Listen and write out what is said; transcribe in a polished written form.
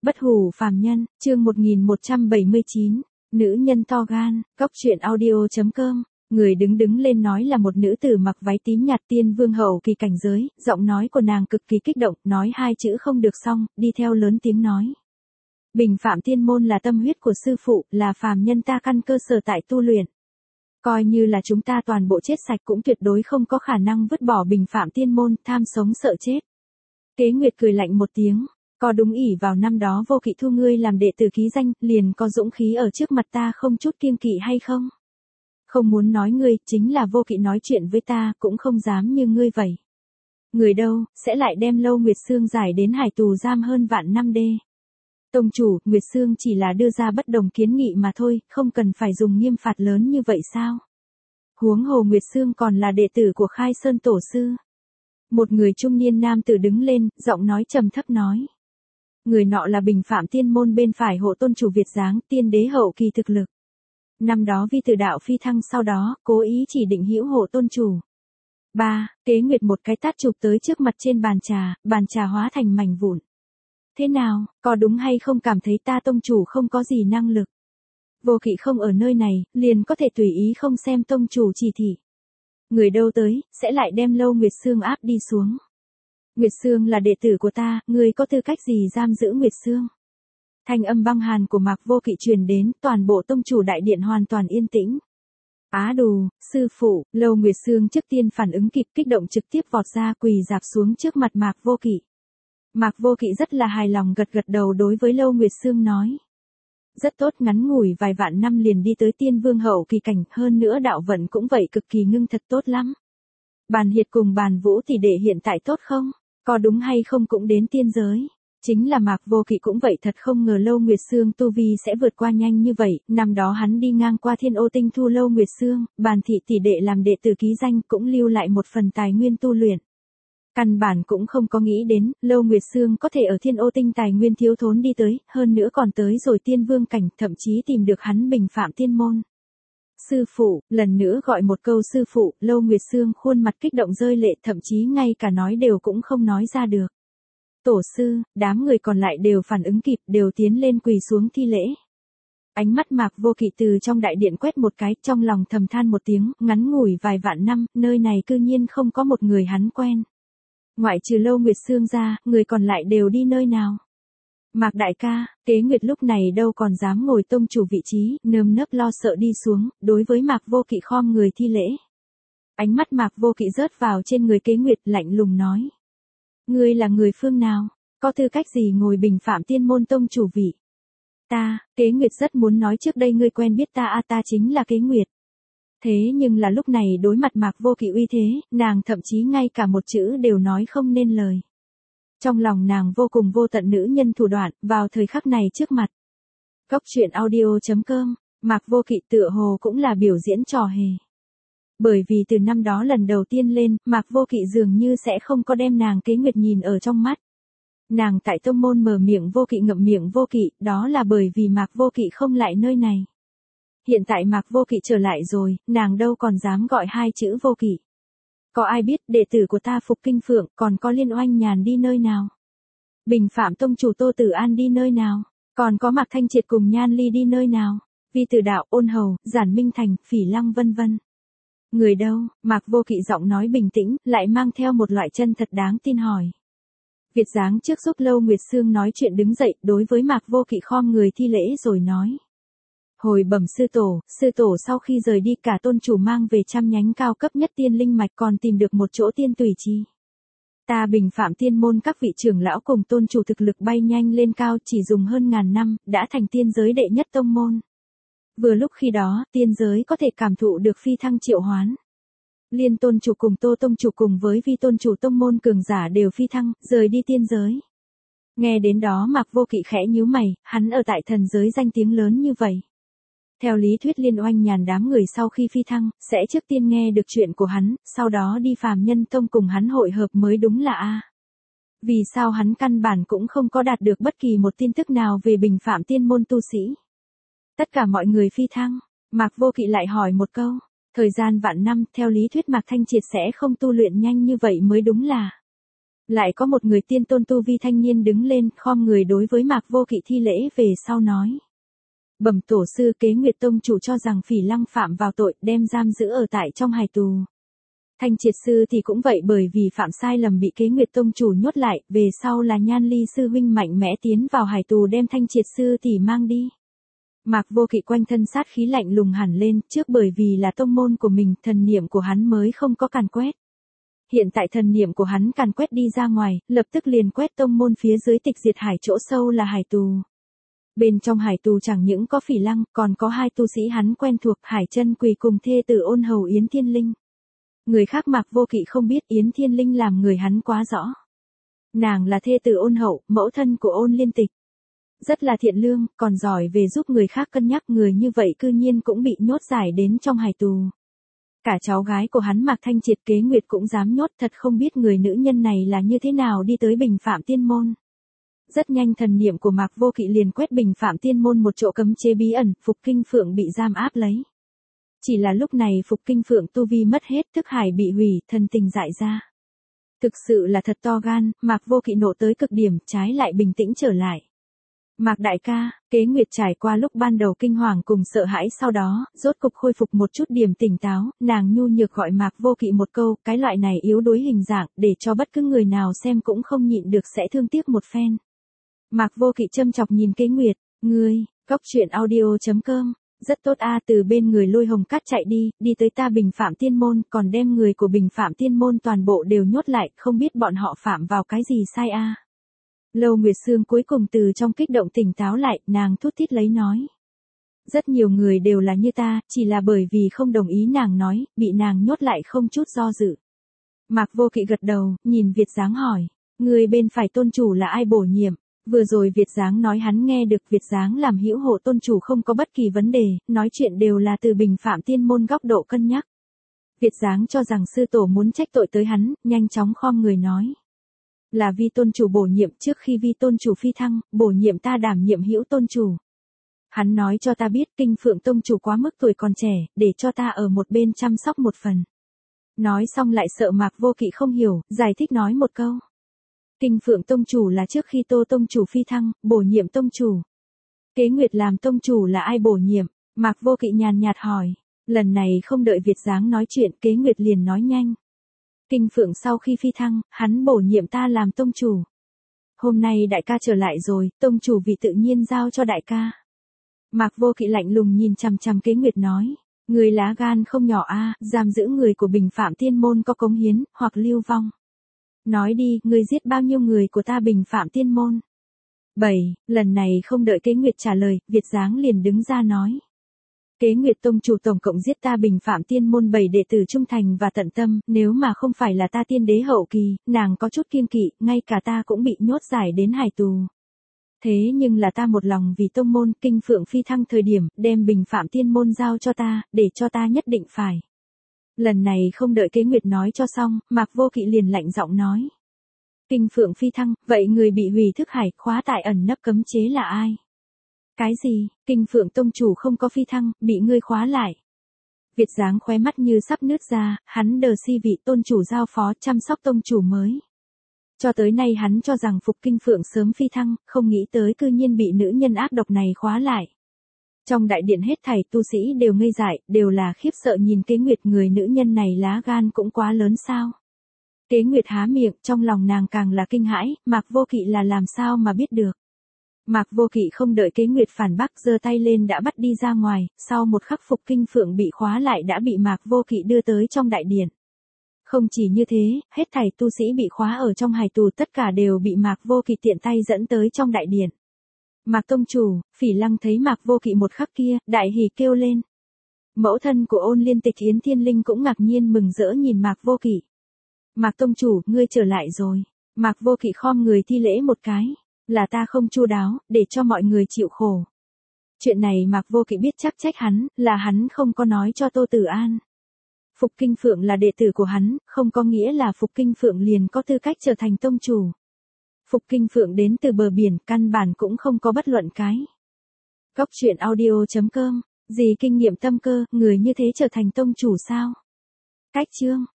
Bất hủ phàm nhân, chương 1179, nữ nhân to gan, góc truyện audio.com. Người đứng lên nói là một nữ tử mặc váy tím nhạt tiên vương hậu kỳ cảnh giới, giọng nói của nàng cực kỳ kích động, nói hai chữ không được xong, đi theo lớn tiếng nói. Bình phạm tiên môn là tâm huyết của sư phụ, là phàm nhân ta căn cơ sở tại tu luyện. Coi như là chúng ta toàn bộ chết sạch cũng tuyệt đối không có khả năng vứt bỏ bình phạm tiên môn, tham sống sợ chết. Kế Nguyệt cười lạnh một tiếng. Có đúng ỷ vào năm đó Vô Kỵ thu ngươi làm đệ tử ký danh, liền có dũng khí ở trước mặt ta không chút kiêng kỵ hay không? Không muốn nói ngươi, chính là Vô Kỵ nói chuyện với ta, cũng không dám như ngươi vậy. Người đâu, sẽ lại đem Lâu Nguyệt Sương giải đến hải tù giam hơn vạn năm đê. Tông chủ, Nguyệt Sương chỉ là đưa ra bất đồng kiến nghị mà thôi, không cần phải dùng nghiêm phạt lớn như vậy sao? Huống hồ Nguyệt Sương còn là đệ tử của Khai Sơn Tổ Sư. Một người trung niên nam tử đứng lên, giọng nói trầm thấp nói. Người nọ là bình phạm tiên môn bên phải hộ tôn chủ Việt Giáng, tiên đế hậu kỳ thực lực. Năm đó vi tử đạo phi thăng sau đó, cố ý chỉ định hữu hộ tôn chủ. 3. Kế Nguyệt một cái tát chụp tới trước mặt trên bàn trà hóa thành mảnh vụn. Thế nào, có đúng hay không cảm thấy ta tông chủ không có gì năng lực? Vô Kỵ không ở nơi này, liền có thể tùy ý không xem tông chủ chỉ thị. Người đâu tới, sẽ lại đem Lâu Nguyệt Sương áp đi xuống. Nguyệt Sương là đệ tử của ta, ngươi có tư cách gì giam giữ Nguyệt Sương? Thanh âm băng hàn của Mạc Vô Kỵ truyền đến, toàn bộ tông chủ đại điện hoàn toàn yên tĩnh. Á đù, sư phụ, Lâu Nguyệt Sương trước tiên phản ứng kịp, kích động trực tiếp vọt ra quỳ dạp xuống trước mặt Mạc Vô Kỵ. Mạc Vô Kỵ rất là hài lòng gật đầu đối với Lâu Nguyệt Sương nói. Rất tốt, ngắn ngủi vài vạn năm liền đi tới tiên vương hậu kỳ cảnh, hơn nữa đạo vận cũng vậy, cực kỳ ngưng thật tốt lắm. Bàn Hiệt cùng Bàn Vũ tỷ đệ hiện tại tốt không? Có đúng hay không cũng đến tiên giới. Chính là Mạc Vô Kỵ cũng vậy, thật không ngờ Lâu Nguyệt Sương tu vi sẽ vượt qua nhanh như vậy, năm đó hắn đi ngang qua Thiên Ô Tinh thu Lâu Nguyệt Sương, Bàn thị tỷ đệ làm đệ tử ký danh cũng lưu lại một phần tài nguyên tu luyện. Căn bản cũng không có nghĩ đến, Lâu Nguyệt Sương có thể ở Thiên Ô Tinh tài nguyên thiếu thốn đi tới, hơn nữa còn tới rồi tiên vương cảnh, thậm chí tìm được hắn bình phạm tiên môn. Sư phụ, lần nữa gọi một câu sư phụ, Lâu Nguyệt Sương khuôn mặt kích động rơi lệ, thậm chí ngay cả nói đều cũng không nói ra được. Tổ sư, đám người còn lại đều phản ứng kịp, đều tiến lên quỳ xuống thi lễ. Ánh mắt Mạc Vô Kỵ từ trong đại điện quét một cái, trong lòng thầm than một tiếng, ngắn ngủi vài vạn năm, nơi này cư nhiên không có một người hắn quen. Ngoại trừ Lâu Nguyệt Sương ra, người còn lại đều đi nơi nào? Mạc đại ca, Kế Nguyệt lúc này đâu còn dám ngồi tông chủ vị trí, nơm nớp lo sợ đi xuống, đối với Mạc Vô Kỵ khom người thi lễ. Ánh mắt Mạc Vô Kỵ rớt vào trên người Kế Nguyệt, lạnh lùng nói. Ngươi là người phương nào? Có tư cách gì ngồi bình phạm tiên môn tông chủ vị? Ta, Kế Nguyệt rất muốn nói trước đây ngươi quen biết ta, ta chính là Kế Nguyệt. Thế nhưng là lúc này đối mặt Mạc Vô Kỵ uy thế, nàng thậm chí ngay cả một chữ đều nói không nên lời. Trong lòng nàng vô cùng vô tận nữ nhân thủ đoạn, vào thời khắc này trước mặt. Góc truyện audio.com, Mạc Vô Kỵ tựa hồ cũng là biểu diễn trò hề. Bởi vì từ năm đó lần đầu tiên lên, Mạc Vô Kỵ dường như sẽ không có đem nàng Kế Nguyệt nhìn ở trong mắt. Nàng tại tông môn mở miệng Vô Kỵ ngậm miệng Vô Kỵ, đó là bởi vì Mạc Vô Kỵ không lại nơi này. Hiện tại Mạc Vô Kỵ trở lại rồi, nàng đâu còn dám gọi hai chữ Vô Kỵ. Có ai biết đệ tử của ta Phục Kinh Phượng còn có Liên Oanh Nhàn đi nơi nào? Bình phạm tông chủ Tô Tử An đi nơi nào? Còn có Mạc Thanh Triệt cùng Nhan Ly đi nơi nào? Vi Tử Đạo, Ôn Hầu, Giản Minh Thành, Phỉ Lăng vân vân. Người đâu? Mạc Vô Kỵ giọng nói bình tĩnh, lại mang theo một loại chân thật đáng tin hỏi. Việt Giáng trước giúp Lâu Nguyệt Sương nói chuyện đứng dậy, đối với Mạc Vô Kỵ khom người thi lễ rồi nói. Hồi bẩm sư tổ sau khi rời đi cả tôn chủ mang về trăm nhánh cao cấp nhất tiên linh mạch, còn tìm được một chỗ tiên tùy chi. Ta bình phạm tiên môn các vị trưởng lão cùng tôn chủ thực lực bay nhanh lên cao, chỉ dùng hơn ngàn năm, đã thành tiên giới đệ nhất tông môn. Vừa lúc khi đó, tiên giới có thể cảm thụ được phi thăng triệu hoán. Liên tôn chủ cùng Tô tông chủ cùng với vi tôn chủ tông môn cường giả đều phi thăng, rời đi tiên giới. Nghe đến đó Mạc Vô Kỵ khẽ nhíu mày, hắn ở tại thần giới danh tiếng lớn như vậy. Theo lý thuyết Liên Oanh Nhàn đám người sau khi phi thăng, sẽ trước tiên nghe được chuyện của hắn, sau đó đi phàm nhân tông cùng hắn hội hợp mới đúng là a. Vì sao hắn căn bản cũng không có đạt được bất kỳ một tin tức nào về bình phạm tiên môn tu sĩ? Tất cả mọi người phi thăng, Mạc Vô Kỵ lại hỏi một câu, thời gian vạn năm, theo lý thuyết Mạc Thanh Triệt sẽ không tu luyện nhanh như vậy mới đúng là. Lại có một người tiên tôn tu vi thanh niên đứng lên, khom người đối với Mạc Vô Kỵ thi lễ về sau nói. Bẩm tổ sư, Kế Nguyệt tông chủ cho rằng Phỉ Lăng phạm vào tội, đem giam giữ ở tại trong hài tù. Thanh Triệt sư thì cũng vậy, bởi vì phạm sai lầm bị Kế Nguyệt tông chủ nhốt lại, về sau là Nhan Ly sư huynh mạnh mẽ tiến vào hài tù đem Thanh Triệt sư thì mang đi. Mạc Vô Kỵ quanh thân sát khí lạnh lùng hẳn lên, trước bởi vì là tông môn của mình, thần niệm của hắn mới không có càn quét. Hiện tại thần niệm của hắn càn quét đi ra ngoài, lập tức liền quét tông môn phía dưới tịch diệt hải, chỗ sâu là hải tù. Bên trong hải tù chẳng những có Phỉ Lăng, còn có hai tu sĩ hắn quen thuộc, Hải Chân Quỳ cùng thê tử Ôn Hầu Yến Thiên Linh. Người khác Mạc Vô Kỵ không biết, Yến Thiên Linh làm người hắn quá rõ. Nàng là thê tử Ôn Hậu, mẫu thân của Ôn Liên Tịch. Rất là thiện lương, còn giỏi về giúp người khác cân nhắc, người như vậy cư nhiên cũng bị nhốt giải đến trong hải tù. Cả cháu gái của hắn Mạc Thanh Triệt Kế Nguyệt cũng dám nhốt, thật không biết người nữ nhân này là như thế nào đi tới Bình Phạm Tiên Môn. Rất nhanh thần niệm của Mạc Vô Kỵ liền quét Bình Phạm Tiên Môn một chỗ cấm chế bí ẩn, Phục Kinh Phượng bị giam áp lấy. Chỉ là lúc này Phục Kinh Phượng tu vi mất hết, thức hải bị hủy, thần tình dại ra. Thực sự là thật to gan, Mạc Vô Kỵ nộ tới cực điểm, trái lại bình tĩnh trở lại. Mạc đại ca, Kế Nguyệt trải qua lúc ban đầu kinh hoàng cùng sợ hãi, sau đó, rốt cục khôi phục một chút điểm tỉnh táo, nàng nhu nhược gọi Mạc Vô Kỵ một câu, cái loại này yếu đuối hình dạng, để cho bất cứ người nào xem cũng không nhịn được sẽ thương tiếc một phen. Mạc Vô Kỵ châm chọc nhìn Kế Nguyệt, ngươi, goctruyện.audio.com, rất tốt a, từ bên người Lôi Hồng Cát chạy đi tới ta Bình Phạm Tiên Môn, còn đem người của Bình Phạm Tiên Môn toàn bộ đều nhốt lại, không biết bọn họ phạm vào cái gì sai a. Lâu Nguyệt Sương cuối cùng từ trong kích động tỉnh táo lại, nàng thút thít lấy nói. Rất nhiều người đều là như ta, chỉ là bởi vì không đồng ý nàng nói, bị nàng nhốt lại không chút do dự. Mạc Vô Kỵ gật đầu, nhìn Việt Giáng hỏi, người bên phải tôn chủ là ai bổ nhiệm? Vừa rồi Việt Giáng nói hắn nghe được, Việt Giáng làm hữu hộ tôn chủ không có bất kỳ vấn đề, nói chuyện đều là từ Bình Phạm Tiên Môn góc độ cân nhắc. Việt Giáng cho rằng sư tổ muốn trách tội tới hắn, nhanh chóng khom người nói. Là Vi tôn chủ bổ nhiệm, trước khi Vi tôn chủ phi thăng, bổ nhiệm ta đảm nhiệm hữu tôn chủ. Hắn nói cho ta biết Kinh Phượng tông chủ quá mức tuổi còn trẻ, để cho ta ở một bên chăm sóc một phần. Nói xong lại sợ Mạc Vô Kỵ không hiểu, giải thích nói một câu. Kinh Phượng tông chủ là trước khi Tô tông chủ phi thăng, bổ nhiệm tông chủ. Kế Nguyệt làm tông chủ là ai bổ nhiệm? Mạc Vô Kỵ nhàn nhạt hỏi. Lần này không đợi Việt Giáng nói chuyện, Kế Nguyệt liền nói nhanh. Kinh Phượng sau khi phi thăng, hắn bổ nhiệm ta làm tông chủ. Hôm nay đại ca trở lại rồi, tông chủ vị tự nhiên giao cho đại ca. Mạc Vô Kỵ lạnh lùng nhìn chằm chằm Kế Nguyệt nói. Người lá gan không nhỏ a, giam giữ người của Bình Phạm Tiên Môn có cống hiến, hoặc lưu vong. Nói đi, ngươi giết bao nhiêu người của ta Bình Phạm Tiên Môn? 7. Lần này không đợi Kế Nguyệt trả lời, Việt Giáng liền đứng ra nói. Kế Nguyệt tông chủ tổng cộng giết ta Bình Phạm Tiên Môn 7 đệ tử trung thành và tận tâm, nếu mà không phải là ta tiên đế hậu kỳ, nàng có chút kiêng kỵ, ngay cả ta cũng bị nhốt giải đến hải tù. Thế nhưng là ta một lòng vì tông môn, Kinh Phượng phi thăng thời điểm, đem Bình Phạm Tiên Môn giao cho ta, để cho ta nhất định phải. Lần này không đợi Kế Nguyệt nói cho xong, Mạc Vô Kỵ liền lạnh giọng nói. Kinh Phượng phi thăng, vậy người bị hủy thức hải, khóa tại ẩn nấp cấm chế là ai? Cái gì, Kinh Phượng tông chủ không có phi thăng, bị ngươi khóa lại. Việt Giáng khóe mắt như sắp nứt ra, hắn đờ si vị tôn chủ giao phó chăm sóc tông chủ mới. Cho tới nay hắn cho rằng Phục Kinh Phượng sớm phi thăng, không nghĩ tới cư nhiên bị nữ nhân ác độc này khóa lại. Trong đại điện hết thảy tu sĩ đều ngây dại, đều là khiếp sợ nhìn Kế Nguyệt, người nữ nhân này lá gan cũng quá lớn sao. Kế Nguyệt há miệng, trong lòng nàng càng là kinh hãi, Mạc Vô Kỵ là làm sao mà biết được. Mạc Vô Kỵ không đợi Kế Nguyệt phản bác, giơ tay lên đã bắt đi ra ngoài, sau một khắc Phục Kinh Phượng bị khóa lại đã bị Mạc Vô Kỵ đưa tới trong đại điện. Không chỉ như thế, hết thảy tu sĩ bị khóa ở trong hải tù tất cả đều bị Mạc Vô Kỵ tiện tay dẫn tới trong đại điện. Mạc tông chủ, Phỉ Lăng thấy Mạc Vô Kỵ một khắc kia, đại hỉ kêu lên. Mẫu thân của Ôn Liên Tịch Yến Thiên Linh cũng ngạc nhiên mừng rỡ nhìn Mạc Vô Kỵ. Mạc tông chủ, ngươi trở lại rồi. Mạc Vô Kỵ khom người thi lễ một cái. Là ta không chu đáo, để cho mọi người chịu khổ. Chuyện này Mạc Vô Kỵ biết chắc trách hắn, là hắn không có nói cho Tô Tử An. Phục Kinh Phượng là đệ tử của hắn, không có nghĩa là Phục Kinh Phượng liền có tư cách trở thành tông chủ. Phục Kinh Phượng đến từ bờ biển, căn bản cũng không có bất luận cái. Goctruyện.audio.com, gì kinh nghiệm tâm cơ, người như thế trở thành tông chủ sao? Cách chương